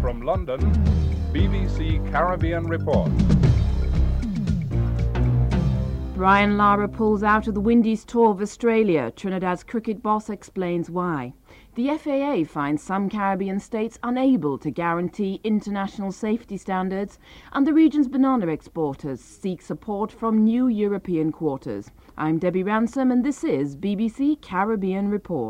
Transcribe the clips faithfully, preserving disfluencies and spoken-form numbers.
from London, B B C Caribbean Report. Brian Lara pulls out of the Windies tour of Australia. Trinidad's cricket boss explains why. The F A A finds some Caribbean states unable to guarantee international safety standards, and the region's banana exporters seek support from new European quarters. I'm Debbie Ransom, and this is B B C Caribbean Report.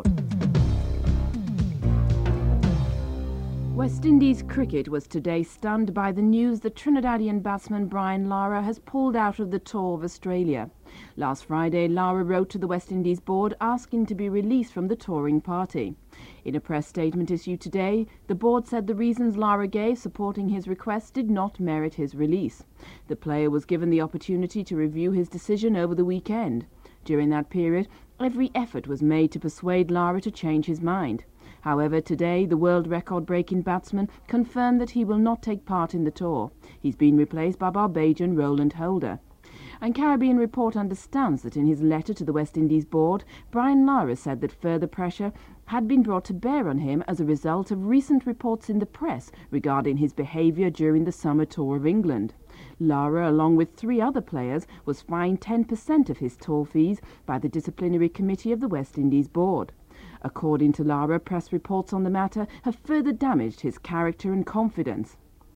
West Indies cricket was today stunned by the news that Trinidadian batsman Brian Lara has pulled out of the tour of Australia. Last Friday, Lara wrote to the West Indies board asking to be released from the touring party. In a press statement issued today, the board said the reasons Lara gave supporting his request did not merit his release. The player was given the opportunity to review his decision over the weekend. During that period, every effort was made to persuade Lara to change his mind. However, today, the world record-breaking batsman confirmed that he will not take part in the tour. He's been replaced by Barbadian Roland Holder. And Caribbean Report understands that in his letter to the West Indies board, Brian Lara said that further pressure had been brought to bear on him as a result of recent reports in the press regarding his behaviour during the summer tour of England. Lara, along with three other players, was fined ten percent of his tour fees by the disciplinary committee of the West Indies board. According to Lara, press reports on the matter have further damaged his character and confidence.